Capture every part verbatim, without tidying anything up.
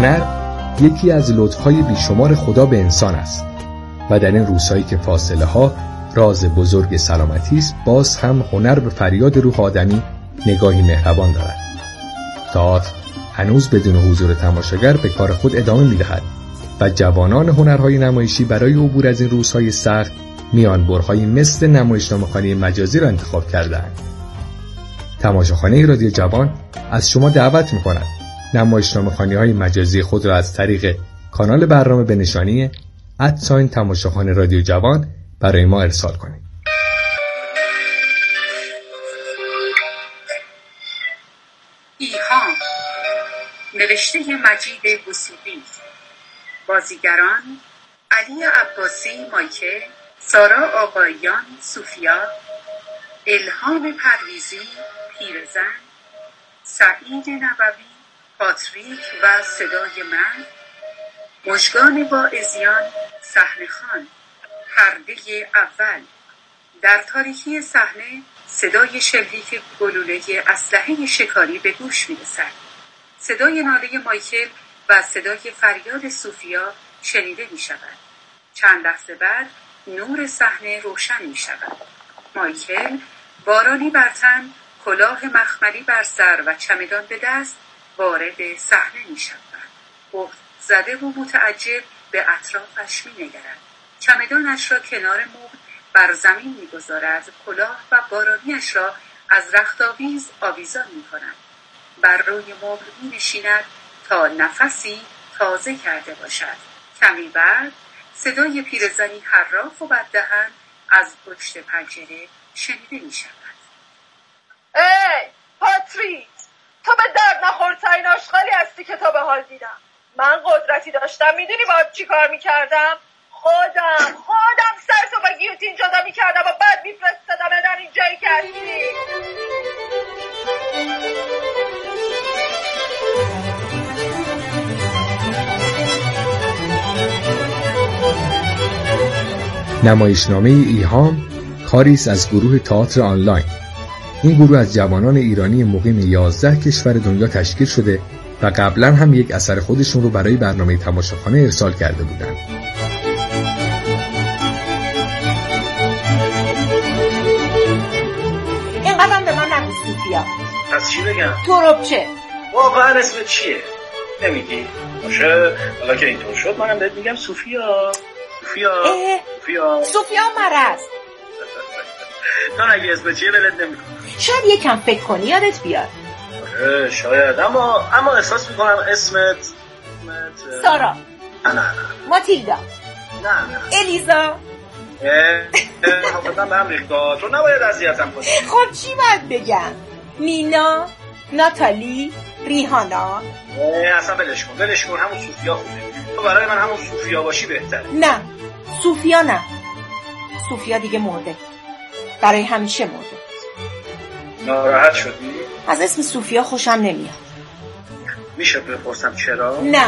هنر یکی از لطف‌های بیشمار خدا به انسان است و در این روزهایی که فاصله ها راز بزرگ سلامتی است، باز هم هنر به فریاد روح آدمی نگاهی مهربان دارد. تئاتر هنوز بدون حضور تماشاگر به کار خود ادامه می‌دهد و جوانان هنرهای نمایشی برای عبور از این روزهای سخت میانبرهایی مثل نمایشنامه‌خوانی مجازی را انتخاب کردند. تماشاخانه رادیو جوان از شما دعوت می‌کند نمایشنامه‌خوانی‌های مجازی خود را از طریق کانال برنامه به نشانی ات تماشاخانه رادیو جوان برای ما ارسال کنید. ایهام، نوشته مجید وثوقی. بازیگران: علی عباسی مایکل، سارا آقایان سوفیا، الهام پرویزی پیرزن، سعید نبوی پاتریک و صدای من، مژگان واعظیان صحنه‌خوان. پرده اول. در تاریکی صحنه صدای شلیک گلوله اسلحه شکاری به گوش می‌رسد. صدای ناله مایکل و صدای فریاد سوفیا شنیده می‌شود. چند لحظه بعد نور صحنه روشن می‌شود. مایکل بارانی بر تن، کلاه مخملی بر سر و چمدان به دست وارد صحنه می‌شود. بهت زده و متعجب به اطرافش می‌نگرد. چمدانش را کنار مبل بر زمین می‌گذارد، کلاه و بارانیش را از رختاویز آویزان می‌کند. بر روی مبل می‌نشیند تا نفسی تازه کرده باشد. کمی بعد صدای پیرزنی حراف و بددهن از پشت پنجره شنیده می‌شود. ای پاتریک، تو به درد نخورترین آشغالی هستی که تا به حال دیدم. من قدرتی داشتم، میدونی باید چی کار میکردم؟ خودم خودم سرتو با گیوتین جدا میکردم و بعد میفرستدم در این جایی که هستی. نمایشنامه ایهام کاری است از گروه تئاتر آنلاین. این گروه از جوانان ایرانی مقیم یازده کشور دنیا تشکیل شده و قبلا هم یک اثر خودشون رو برای برنامه تماشاخانه ارسال کرده بودن. اینقدر به من نگو سوفیا. پس چی بگم؟ تربچه. واقعا اسم چیه؟ نمیگی؟ باشه، حالا که اینطور شد منم بهت میگم سوفیا. سوفیا سوفیا سوفیا مرض. تو اگه اسم چیه ولت نمیکنم. شاید یکم فکر کنی یادت بیاد. آره شاید، اما اما احساس میکنم اسمت اسمت سارا. نه نه نه ماتیلدا. نه نه الیزا. اه حافتم به هم ریختا، تو نباید اذیتم کنی. خب چی باید بگم؟ مینا، ناتالی، ریحانا. اصلا بلش کن بلش کن همون سوفیا خوبه. تو برای من همون سوفیا باشی بهتره. نه سوفیا نه، سوفیا دیگه مرده، برای همیشه مرده. ناراحت شدی؟ از اسم سوفیا خوشم نمیاد. میشه بپرسم چرا؟ نه.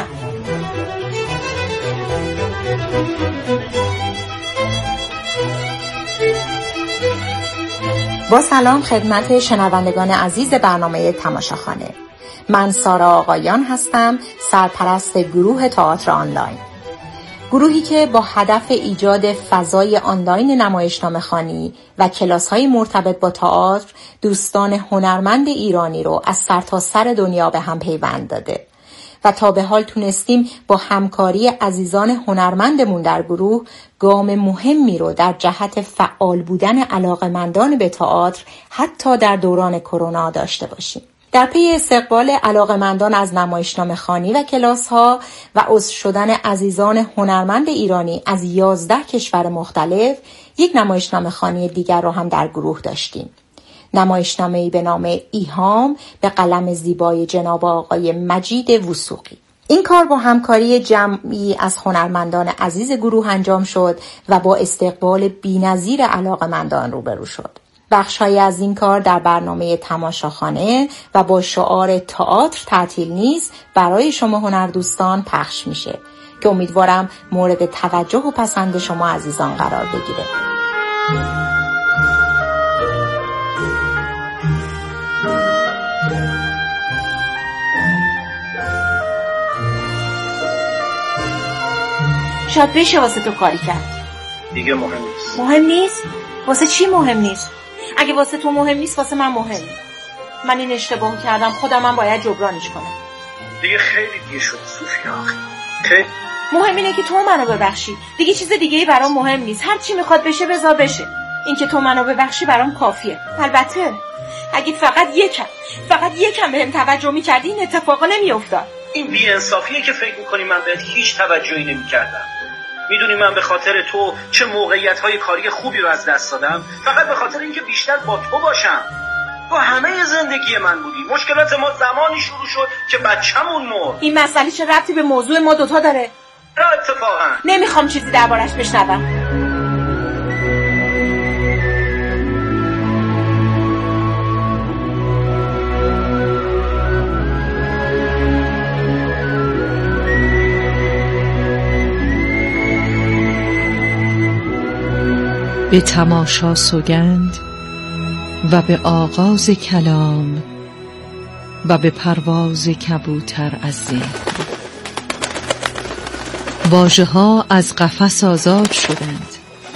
با سلام خدمت شنوندگان عزیز برنامه تماشاخانه. من سارا آقایان هستم، سرپرست گروه تئاتر آنلاین. گروهی که با هدف ایجاد فضای آنلاین نمایشنامه‌خوانی و کلاس‌های مرتبط با تئاتر دوستان هنرمند ایرانی رو از سرتاسر دنیا به هم پیوند داده و تا به حال تونستیم با همکاری عزیزان هنرمندمون در گروه گام مهمی رو در جهت فعال بودن علاقه‌مندان به تئاتر حتی در دوران کرونا داشته باشیم. در پی استقبال علاقه‌مندان از نمایشنامه‌خوانی و کلاس‌ها و عضو شدن عزیزان هنرمند ایرانی از یازده کشور مختلف، یک نمایشنامه‌خوانی دیگر رو هم در گروه داشتیم. نمایشنامه‌ای به نام ایهام به قلم زیبای جناب آقای مجید وثوقی. این کار با همکاری جمعی از هنرمندان عزیز گروه انجام شد و با استقبال بی‌نظیر علاقه‌مندان روبرو شد. بخش‌هایی از این کار در برنامه تماشاخانه و با شعار تئاتر تعطیل نیست برای شما هنردوستان پخش میشه که امیدوارم مورد توجه و پسند شما عزیزان قرار بگیره. شاید بشه واسه تو کاری کرد. دیگه مهم نیست. مهم نیست؟ واسه چی مهم نیست؟ اگه واسه تو مهم نیست واسه من مهم. من این اشتباه کردم، خودم من باید جبرانش کنم. دیگه خیلی دیر شد صوفیا. خیلی مهم اینه که تو منو ببخشی. دیگه چیز دیگه‌ای برام مهم نیست. هر چی میخواد بشه بذار بشه. این که تو منو ببخشی برام کافیه. البته اگه فقط یکم فقط یکم بهم توجه می‌کردی این اتفاقا نمی‌افتاد. این بی‌انصافیه که فکر می‌کنی من بهت هیچ توجهی نمی‌کردم. میدونی من به خاطر تو چه موقعیت‌های کاری خوبی رو از دست دادم، فقط به خاطر اینکه بیشتر با تو باشم. تو همه زندگی من بودی. مشکلات ما زمانی شروع شد که بچه‌مون مرد. این مسئله چه ربطی به موضوع ما دوتا داره؟ نه اتفاقا نمیخوام چیزی دربارش بشنوم. به تماشا سوگند و به آغاز کلام و به پرواز کبوتر از ذهن. واژه ها از قفس آزاد شدند،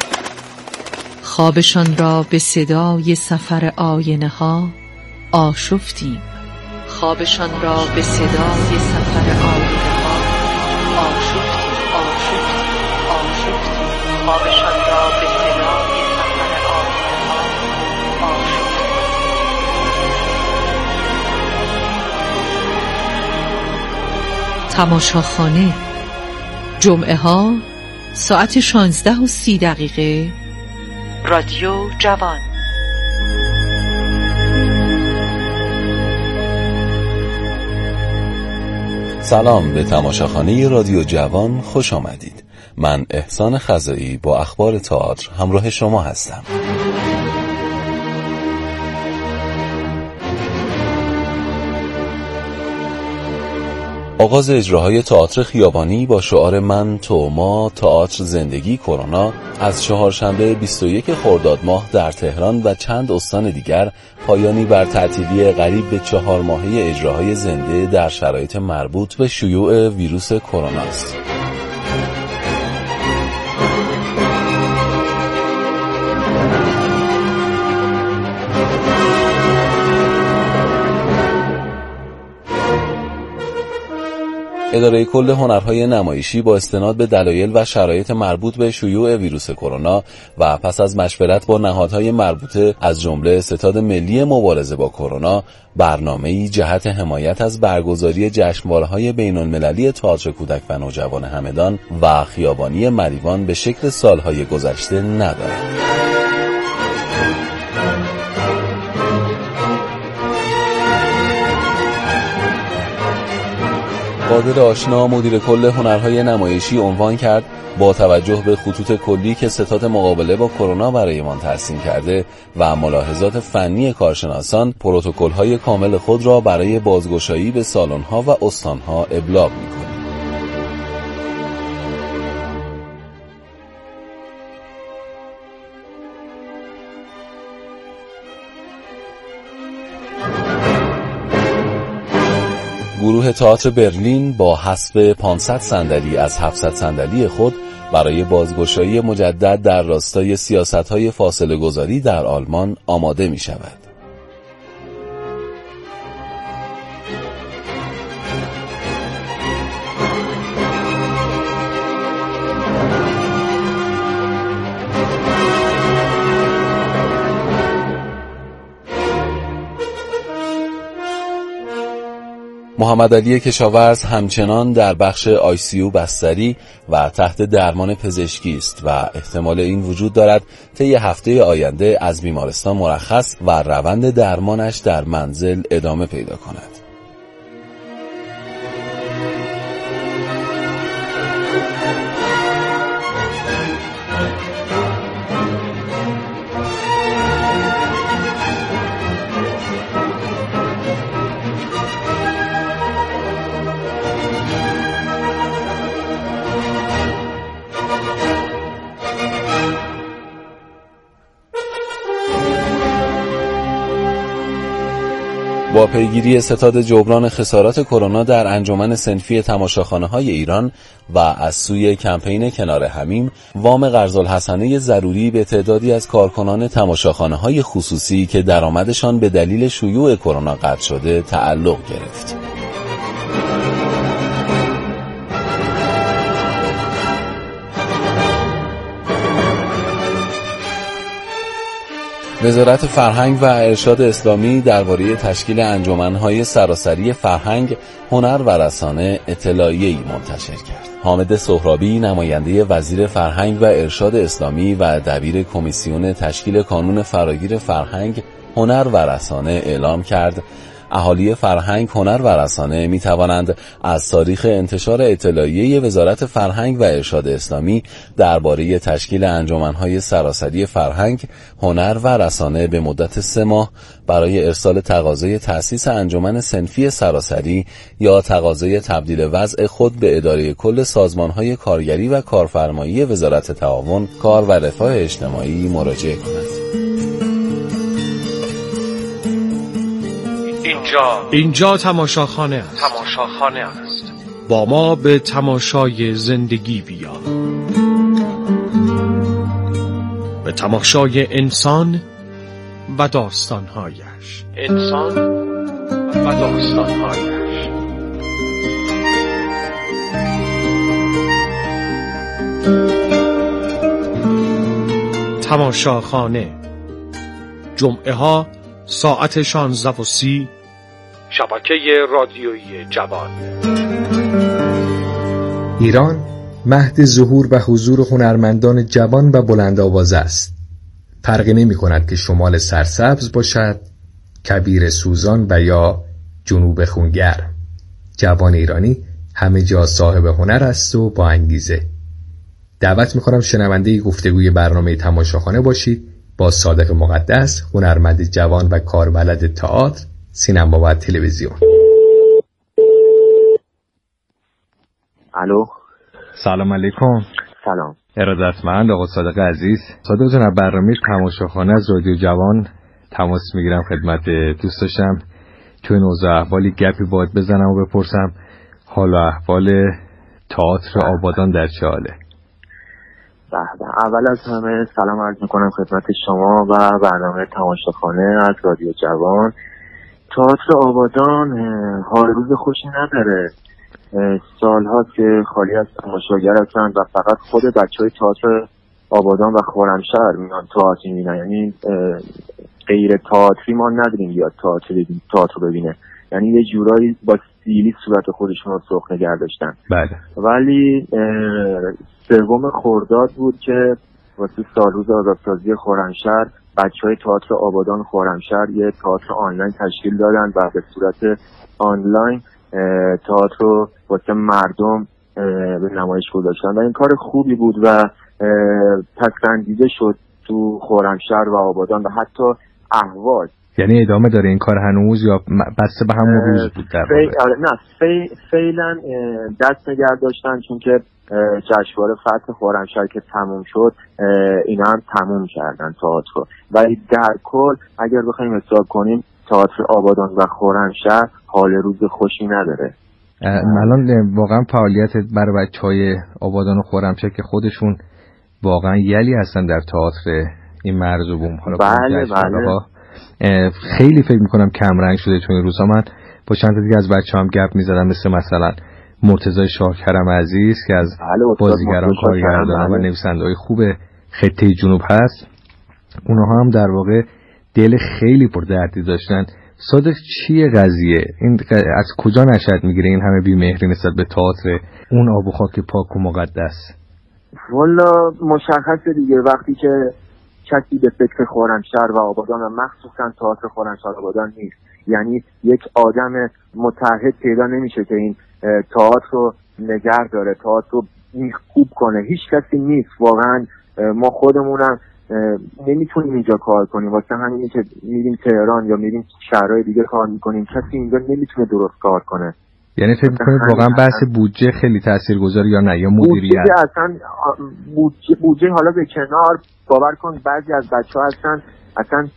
خوابشان را به صدای سفر آینه ها آشفتیم. خوابشان را به صدای سفر آینه ها آشفتیم آشفتیم آشفتیم خوابشان را به صدای سفر آینه ها آشفتیم. تماشاخانه جمعه ها ساعت شانزده و سی دقیقه. رادیو جوان. سلام، به تماشاخانه رادیو جوان خوش آمدید. من احسان خزایی با اخبار تئاتر همراه شما هستم. آغاز اجراهای تئاتر خیابانی با شعار من تو ما تئاتر زندگی کرونا از چهارشنبه بیست و یک خرداد ماه در تهران و چند استان دیگر پایانی بر تعطیلی قریب به چهار ماهه اجراهای زنده در شرایط مربوط به شیوع ویروس کرونا است. اداره کل هنرهای نمایشی با استناد به دلایل و شرایط مربوط به شیوع ویروس کرونا و پس از مشورت با نهادهای مربوطه از جمله ستاد ملی مبارزه با کرونا، برنامه‌ای جهت حمایت از برگزاری جشنواره‌های بین‌المللی تئاتر کودک و نوجوان همدان و خیابانی مریوان به شکل سالهای گذشته ندارد. قادر آشنا مدیر کل هنرهای نمایشی عنوان کرد با توجه به خطوط کلی که ستاد مقابله با کرونا برایمان ترسیم کرده و ملاحظات فنی کارشناسان، پروتکل‌های کامل خود را برای بازگشایی به سالن‌ها و استان‌ها ابلاغ می‌کنیم. گروه تئاتر برلین با حذف پانصد صندلی از هفتصد صندلی خود برای بازگشایی مجدد در راستای سیاست‌های فاصله گذاری در آلمان آماده می‌شود. محمد علی کشاورز همچنان در بخش آی سی یو بستری و تحت درمان پزشکی است و احتمال این وجود دارد طی هفته آینده از بیمارستان مرخص و روند درمانش در منزل ادامه پیدا کند. با پیگیری ستاد جبران خسارات کرونا در انجمن صنفی تماشاخانه‌های ایران و از سوی کمپین کنار همیم، وام قرض‌الحسنه ضروری به تعدادی از کارکنان تماشاخانه‌های خصوصی که درآمدشان به دلیل شیوع کرونا قطع شده تعلق گرفت. وزارت فرهنگ و ارشاد اسلامی درباره تشکیل انجمن‌های سراسری فرهنگ، هنر و رسانه اطلاعیه‌ای منتشر کرد. حامد سهرابی، نماینده وزیر فرهنگ و ارشاد اسلامی و دبیر کمیسیون تشکیل کانون فراگیر فرهنگ، هنر و رسانه اعلام کرد اهالی فرهنگ، هنر و رسانه می توانند از تاریخ انتشار اطلاعیه وزارت فرهنگ و ارشاد اسلامی درباره تشکیل انجمن‌های سراسری فرهنگ، هنر و رسانه به مدت سه ماه برای ارسال تقاضای تأسیس انجمن صنفی سراسری یا تقاضای تبدیل وضع خود به اداره کل سازمان‌های کارگری و کارفرمایی وزارت تعاون، کار و رفاه اجتماعی مراجعه کنند. اینجا اینجا تماشاخانه است. تماشاخانه است. با ما به تماشای زندگی بیا، به تماشای انسان و داستانهایش. انسان و داستانهایش. تماشاخانه، جمعه ها ساعت شانزده و سی، شبکه رادیویی جوان. ایران مهد ظهور و حضور هنرمندان جوان و بلند آواز است. فرقی نمی کند که شمال سرسبز باشد، کبیر سوزان و یا جنوب خونگرم. جوان ایرانی همه جا صاحب هنر است و با انگیزه. دعوت می کنم شنونده گفتگوی برنامه تماشاخانه باشید با صادق مقدس، هنرمند جوان و کاربلد تئاتر، سینما و تلویزیون. الو، سلام علیکم. سلام. ارادتمند آقا صادق عزیز. صادق جان، برنامه تماشاخانه از رادیو جوان تماس میگیرم خدمت دوست داشتم توی نوزه احوالی گپی باید بزنم و بپرسم حال و احوال تئاتر آبادان در چه حاله؟ اول از همه سلام عرض میکنم خدمت شما و برنامه تماشاخانه از رادیو جوان. تئاتر آبادان حال روز خوشی نداره. سال‌هاست که خالی از تماشاگر هستند و فقط خود بچهای تئاتر آبادان و خرمشهر میان تئاتر میبینن. یعنی غیر تئاتری ما نداریم بیاد تئاتر ببینه تئاتر ببینه. یعنی یه جورایی با سیلی صورت خودشون رو سرخ نگه داشتن. بله. ولی سوم خرداد بود که واسه سالروز آزادسازی خرمشهر بچهای تئاتر آبادان خرمشهر یه تئاتر آنلاین تشکیل دادن و به صورت آنلاین تئاتر رو واسه مردم به نمایش گذاشتن و این کار خوبی بود و پسندیده شد تو خرمشهر و آبادان و حتی اهواز. یعنی ادامه داره این کار هنوز یا بسته به همون روز بود در فی... نه فی... فعلا دست نگه داشتن چون که جشنواره فتح خرمشهر که تموم شد اینا هم تموم کردن تئاتر. ولی در کل اگر بخوایم حساب کنیم تئاتر آبادان و خرمشهر حال روز خوشی نداره. الان واقعا فعالیت برای بچهای آبادان و خرمشهر که خودشون واقعا یلی هستن در تئاتر این مرز و بوم، حالا بله بله خیلی فکر میکنم کم رنگ شده. چون این روزا من با چند تا دیگه از بچه‌هام گپ میزدم، مثل مثلا مرتضی شاکرم عزیز که از بازیگران، کارگردان و نویسنده‌های خوب خطه جنوب هست. اونها هم در واقع دل خیلی پر دردی داشتن. صادق چیه قضیه؟ این از کجا نشأت میگیره این همه بی‌مهری نسبت به تئاتر اون آب و خاک پاک و مقدس؟ والا مشخصه دیگه وقتی که کسی به فکر خرمشهر و آبادان و مخصوصا تئاتر خرمشهر و آبادان نیست، یعنی یک آدم متعهد پیدا نمیشه که این تئاتر رو نگه داره، تئاتر رو خوب کنه. هیچ کسی نیست واقعا. ما خودمونم نمیتونیم اینجا کار کنیم، واسه همینه که میریم تهران یا میریم شهرهای دیگه کار میکنیم. کسی اینجا نمیتونه درست کار کنه. یعنی فکر میکنید واقعا بحث بودجه خیلی تاثیرگذار یا نه، یا مدیریت؟ بودجه اصلا بودجه, بودجه حالا به کنار، باور کن بعضی از بچه‌ها هستن اصلا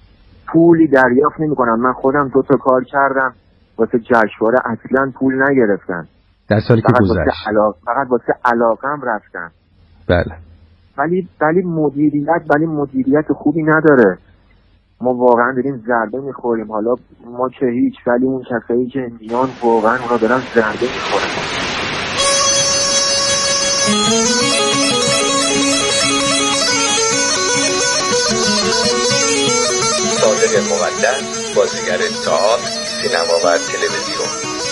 پولی دریافت نمی‌کنم. من خودم دو تا کار کردم واسه جشنواره، اصلا پول نگرفتن در سالی که گذشت، علاق... فقط واسه علاقم رفتن. بله. ولی ولی مدیریت ولی مدیریت خوبی نداره. ما واقعا داریم ضربه میخوریم. حالا ما که هیچ، ولی اون کسایی که میان واقعا اونا دارن ضربه میخورن. صادق مقدس، بازیگر تئاتر، سینما و تلویزیون.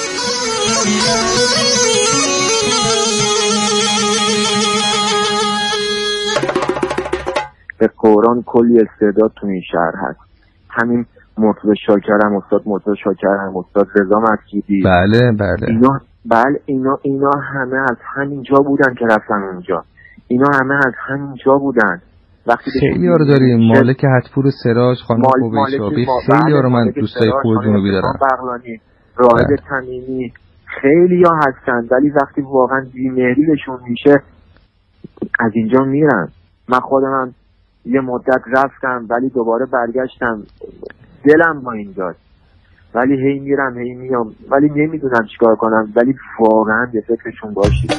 به قرآن کلی استعداد تو این شهر هست. همین مرتضی شاکرم، استاد مرتضی شاکرم، استاد رضا مسجدی. بله بله. اینا بله اینا اینا همه از همینجا بودن که رفتن اونجا. اینا همه از همینجا بودن. وقتی خیلی ها رو داریم، مالک حتپور سراج، خانم قبیشابی، خیلی ها رو من دوستای خوب جنوبی دارم. بغلانی، راهد تمیمی، خیلی ها هستن، ولی وقتی واقعا بی‌مهریشون میشه از اینجا میرن. من خودم یه مدت رفتم ولی دوباره برگشتم، دلم با این داد، ولی هی میرم هی میام، ولی نمیدونم چیکار کنم. ولی واقعا یه فکرشون باشید.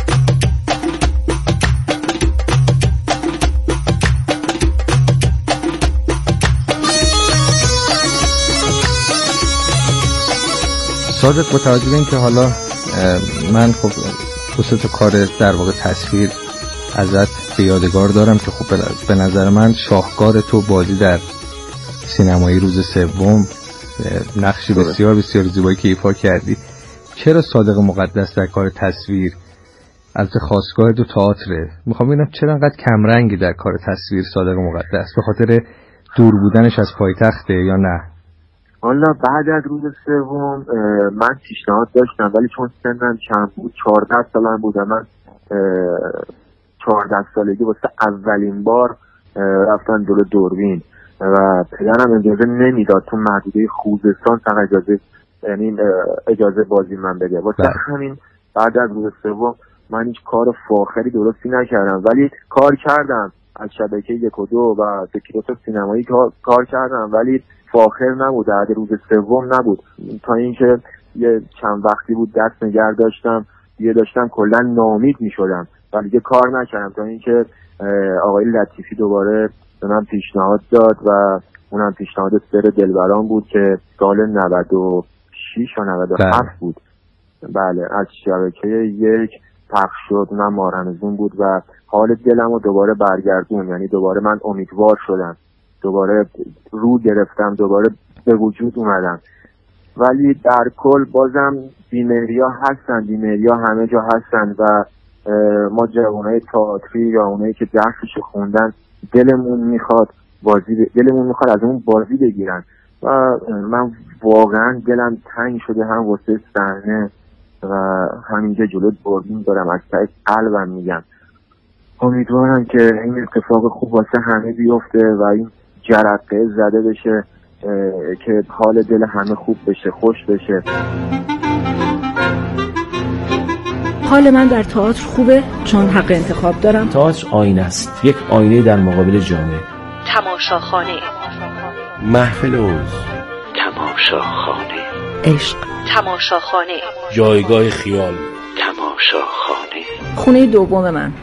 صادق، با توجه به این که حالا من خب خصوص کار در واقع تصویر ازت به یادگار دارم که خب به نظر من شاهکار تو بازی در سینمایی روز سوم، نقشی بسیار بسیار زیبایی که ایفا کردی. چرا صادق مقدس در کار تصویر، البته خاصگاه دو تئاتره، میخوام ببینم چرا انقدر کمرنگی در کار تصویر صادق مقدس؟ به خاطر دور بودنش از پایتخته یا نه؟ حالا بعد از روز سوم من پیشنهاد داشتم، ولی چون سنم کم بود، چهارده سالم بودم، من چهارده سالگی واسه اولین بار رفتن جلو دوربین و پدرم اجازه نمیداد تو محدوده خوزستان فقط اجازه یعنی اجازه بازی من بده. واسه همین بعد از روز سوم من هیچ کار فاخری درستی نکردم، ولی کار کردم از شبکه یک و دو و سکرت سینمایی کار کردم، ولی فاخر نبود. بعد روز سوم نبود، تا اینکه یه چند وقتی بود دست نگه داشتم، یه داشتم کلا ناامید میشدم و دیگه کار نکردم، تا اینکه آقای لطیفی دوباره به من پیشنهاد داد و اونم پیشنهاد سر دلبران بود که سال نود و شش و نود و هفت بود. بله، از شبکه یک پخش شد، اونم مارمزون بود و حال دلم رو دوباره برگردون. یعنی دوباره من امیدوار شدم، دوباره رو گرفتم، دوباره به وجود اومدم. ولی در کل بازم بیماریا هستن، بیماریا همه جا هستن و ما جوانای تئاتری یا اونایی که درسش خوندن دلمون میخواد بازی ب... دلمون میخواد از اون بازی بگیرن و من واقعا دلم تنگ شده، هم واسه صحنه و همینجا جلو دوربین دارم، از ته قلبم میگم امیدوارم که این اتفاق خوب واسه همه بیفته و این جرقه زده بشه که حال دل همه خوب بشه، خوش بشه. حال من در تئاتر خوبه چون حق انتخاب دارم. تئاتر آینه است، یک آینه در مقابل جامعه. تماشاخانه، محفل اوز، تماشاخانه، عشق، تماشاخانه، جایگاه خیال، تماشاخانه، خونه دوم من.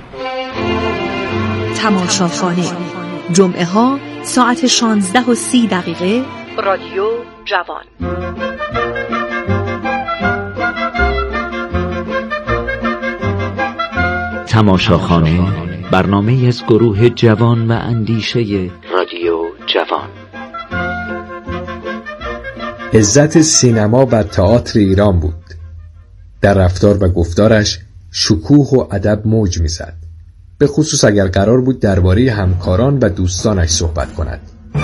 تماشاخانه، جمعه ها ساعت شانزده و سی دقیقه، رادیو جوان. تماشاخانه، برنامه از گروه جوان و اندیشه رادیو جوان. عزت سینما و تئاتر ایران بود. در رفتار و گفتارش شکوه و ادب موج میزد، به خصوص اگر قرار بود درباره همکاران و دوستانش صحبت کند.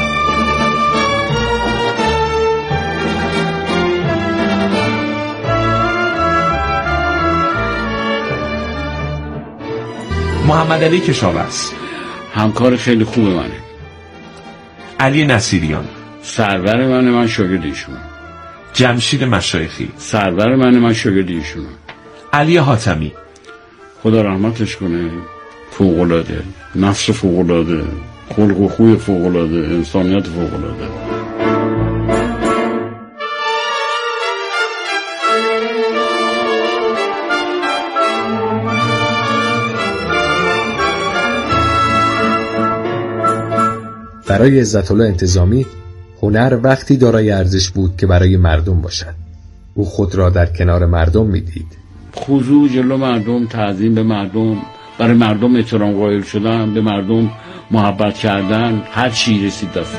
محمد علی کشاورز همکار خیلی خوب منه. علی نصیریان سرور منه، من شاگرد ایشونم. جمشید مشایخی سرور منه، من شاگرد ایشونم. علی حاتمی خدا رحمتش کنه، فوق‌العاده، نفس فوق‌العاده، خلق و خوی فوق‌العاده، انسانیت فوق‌العاده. برای عزت‌الله انتظامی هنر وقتی دارای ارزش بود که برای مردم باشد. او خود را در کنار مردم می‌دید. خضوع جلو مردم، تعظیم به مردم، برای مردم احترام قائل شدن، به مردم محبت کردن، هر چی رسید دستم.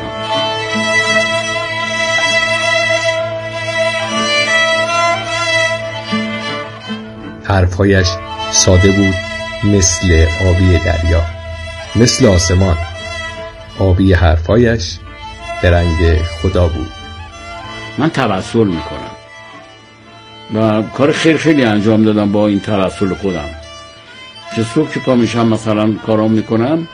حرفهایش ساده بود، مثل آبی دریا، مثل آسمان. آبی حرفهایش به رنگ خدا بود. من توسل میکنم و کار خیلی خیلی انجام دادم با این توسل خودم. که صبح که پا میشم مثلا کارام میکنم،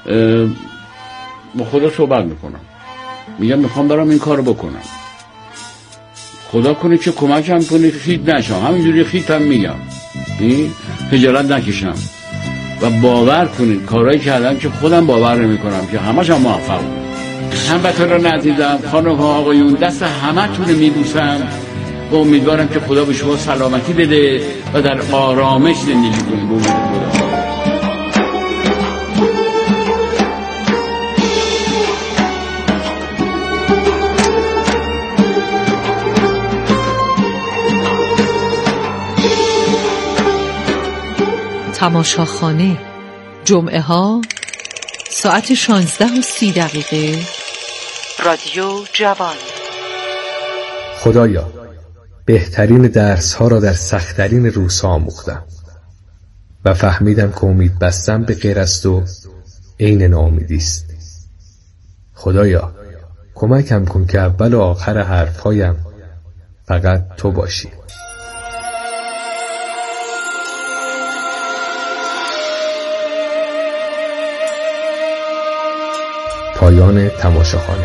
با خدا صحبت میکنم، میگم میخوام برام این کارو بکنم، خدا کنه که کمکم کنه خیت نشم. همینجوری خیت هم میگم، خجالت نکشم و باور کنید کارهایی کردم که خودم باور نمیکنم که همش هم موفق بود. هموطنان عزیزم، خانم ها آقایون، دست همتون میبوسم و امیدوارم که خدا به شما سلامتی بده و در آرامش زندگی کنید. امید خدا. تماشاخانه، جمعه ها ساعت شانزده و سی دقیقه. رادیو جوان. خدایا، بهترین درس ها را در سخت‌ترین روزها آموختم و فهمیدم که امید بستن به غیر است و عین ناامیدی است. خدایا، کمکم کن که اول و آخر حرفهایم فقط تو باشی. پایان تماشاخانه.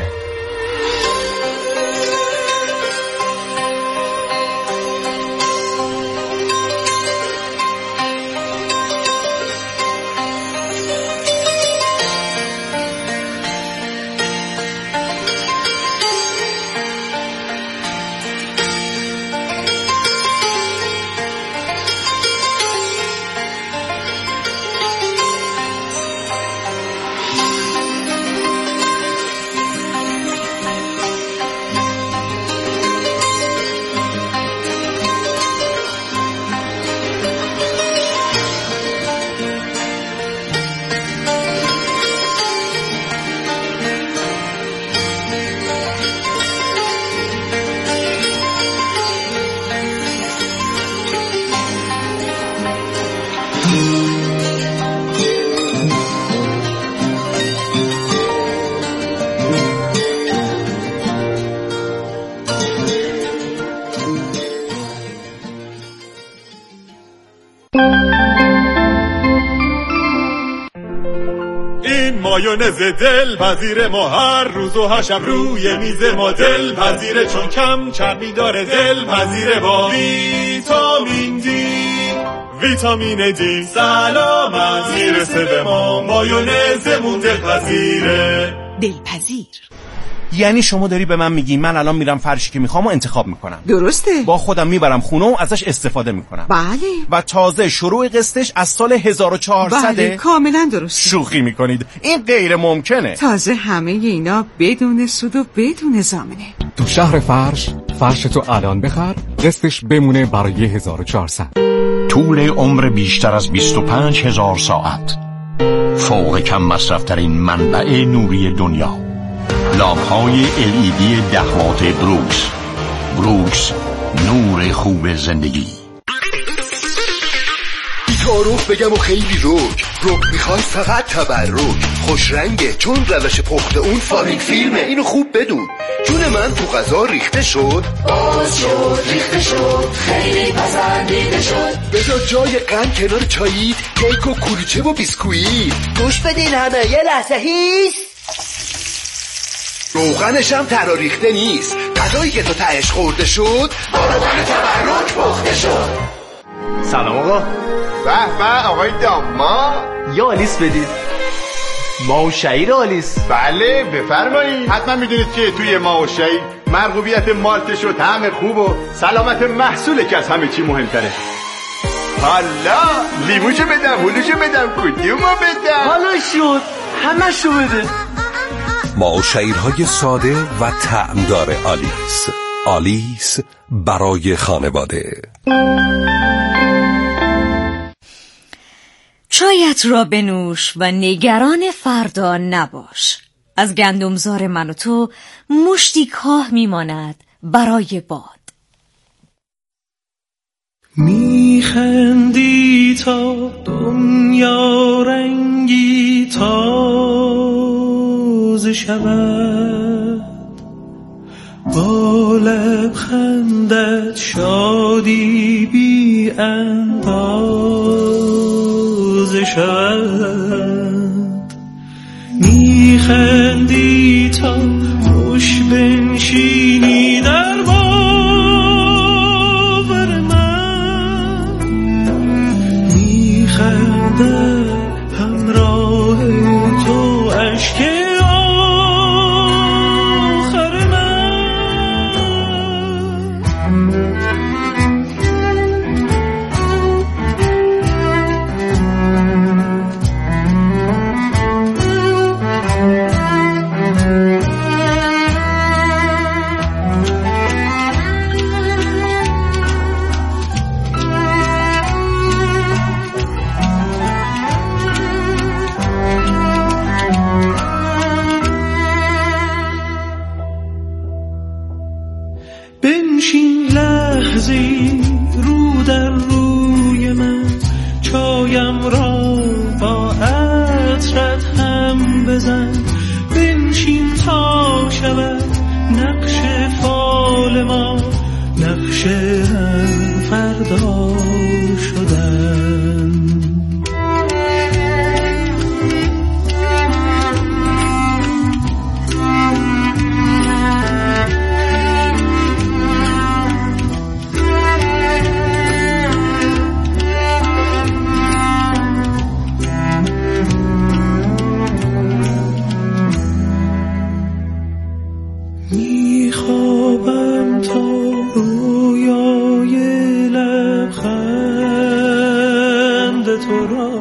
مایونز دل پذیر ما هر روز و هر شب روی میز ما دل پذیره، چون کم چربی داره دل پذیره با ویتامین دی. ویتامین دی سلامت میرسه به ما، مایونزمون دل پذیره. دلپذیر یعنی شما داری به من میگی من الان میرم فرشی که میخوام و انتخاب میکنم؟ درسته. با خودم میبرم خونه و ازش استفاده میکنم. بله. و تازه شروع قسطش از سال هزار و چهارصد. بله کاملا درسته. شوخی میکنید؟ این غیر ممکنه. تازه همه اینا بدون سود و بدون ضامنه. تو شهر فرش، فرش تو الان بخر، قسطش بمونه برای هزار و چهارصد. طول عمر بیشتر از بیست و پنج هزار ساعت. فوق کم مصرف ترین منبع نوری دنیا. لامپ‌های ال ای دی ده وات بروکس. بروکس، نور خوب زندگی. تعارف بگم و خیلی روک روک میخوای فقط تبرک. خوش رنگه چون روش پخت اون فاریک فیلمه، اینو خوب بدون. جون من تو غذا ریخته شد، باز شد ریخته شد، خیلی پسندیده شد. بذار جای قند کنار چاییت، کیک و کلوچه و بیسکویت. گوش بدین همه یه لحظه هیست. روغنش هم ترا ریخته نیست. غذایی که تو تهش خورده شد با روغن تبرک پخته شد. سلام آقا. به به آقای داما، یا آلیس بدید. ماهو شعیر آلیس. بله بفرمایید. حتما میدونید که توی ماهو شعیر مرغوبیت مالتش و طعم خوب و سلامت محصوله که از همه چی مهمتره. حالا لیموشو بدم، هلوشو بدم، کدومو بدم؟ حالا شد همه شو بده. ما شعرهای ساده و طعمدار آلیس. آلیس برای خانواده. چایت را بنوش و نگران فردا نباش. از گندمزار من و تو مشتی کاه میماند برای باد. میخندی تا دنیا رنگی تازه شود، با لبخندت شادی بی اندازه شود. میخندی تا خوش بنشینی در باور من، میخندد همراه تو اشک آخر من. بنشین لحظی رو در روی من، چایم را با عطرت هم بزن. بنشین تا شود نقش فال ما، نقش هم فردا شدن. میخوابم تا رویای لبخند تو را،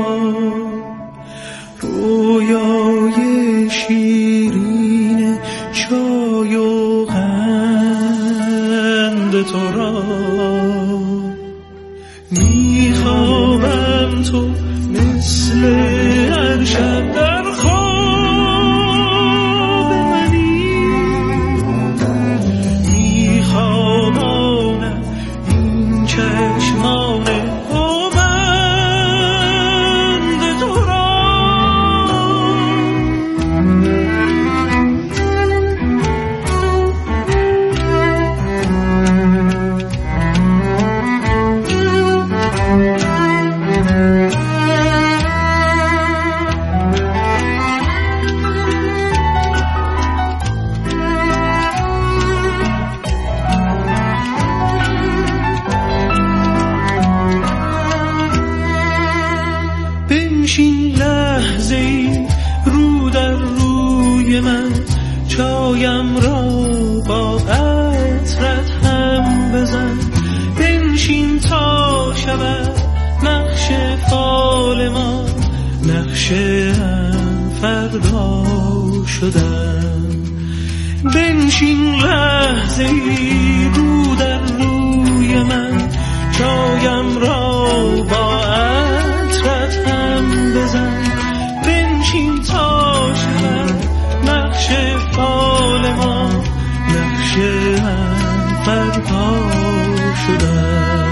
رویای شیرین چای و قند تو را. میخوابم تو مثل هر شب در خواب منی، میخوابانم این چشمان همند تو را. بنشین لحظه‌ای رو در روی من، چایم را با عطرت هم بزن. بنشین تا شود نقش فال ما، نقش هم فردا شدن. بنشین لحظه‌ای رو در روی من، چایم را با عطرت هم بزن. بنشین تا شود نقش فال ما، نقش هم فردا شدن.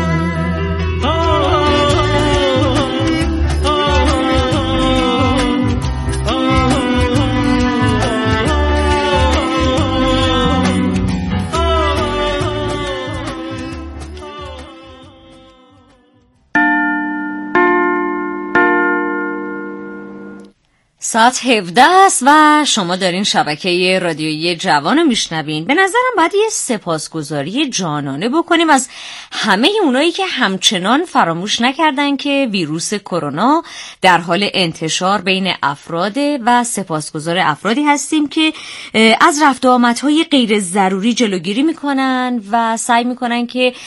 ساعت هفده است و شما دارین شبکه رادیویی جوان رو میشنوین. به نظرم باید یه سپاسگزاری جانانه بکنیم از همه اونایی که همچنان فراموش نکردن که ویروس کرونا در حال انتشار بین افراده و سپاسگزار افرادی هستیم که از رفت و آمدهای غیر ضروری جلوگیری میکنن و سعی میکنن که